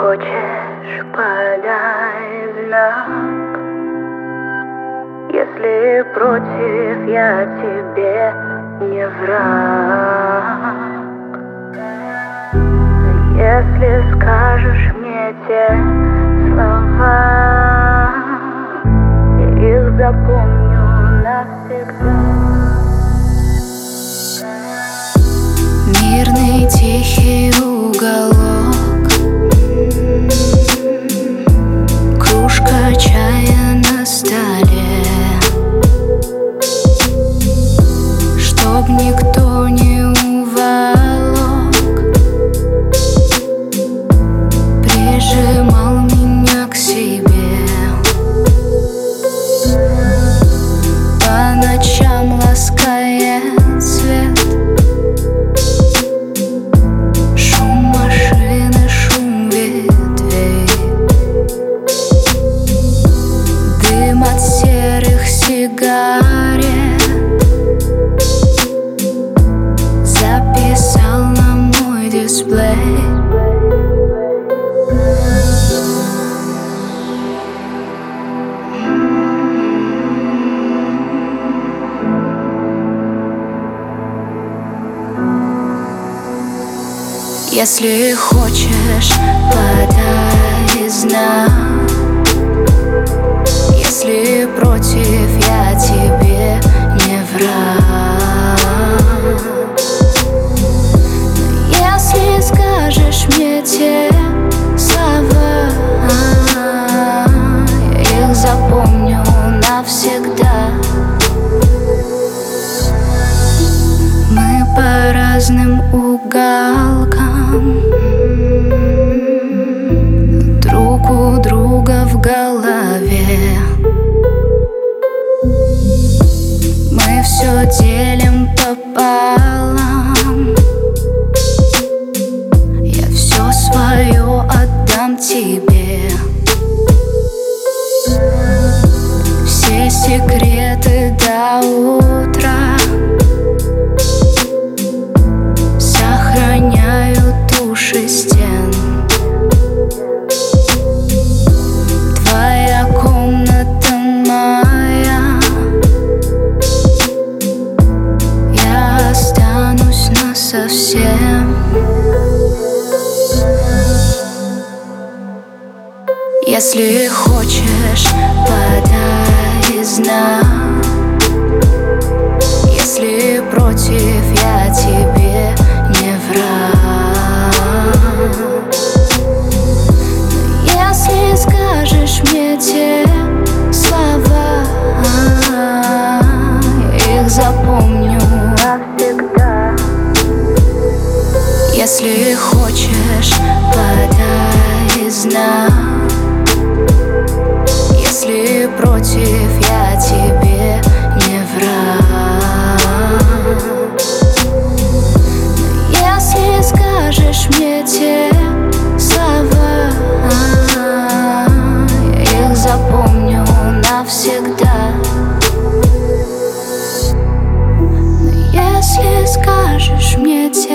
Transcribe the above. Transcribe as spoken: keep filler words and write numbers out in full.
хочешь, подай знак. Если против, я тебе не враг. Если скажешь мне те слова, я их запомню навсегда. Мирный тихий уголок, кружка чая на столе, чтоб никто не уволок, прижимал меня к себе. По ночам ласкает свет, шум машины, шум ветвей, дым от серых сигарет записал на мой дисплей. Если хочешь, подай знак. Если против, я тебе не враг. Но если скажешь мне те слова, я их запомню навсегда. Мы по разным уголкам, друг у друга в голове. Мы все делим пополам, я все свое отдам тебе. Все секреты до утра сохраняю туши стен. Твоя комната моя, я останусь насовсем. Если хочешь, подай знак. Если против, я тебе не враг. Если скажешь мне те слова, я их запомню навсегда. Если хочешь, подай знак. Если против, я тебе не враг. Если скажешь мне те слова, я их запомню навсегда. Если скажешь мне те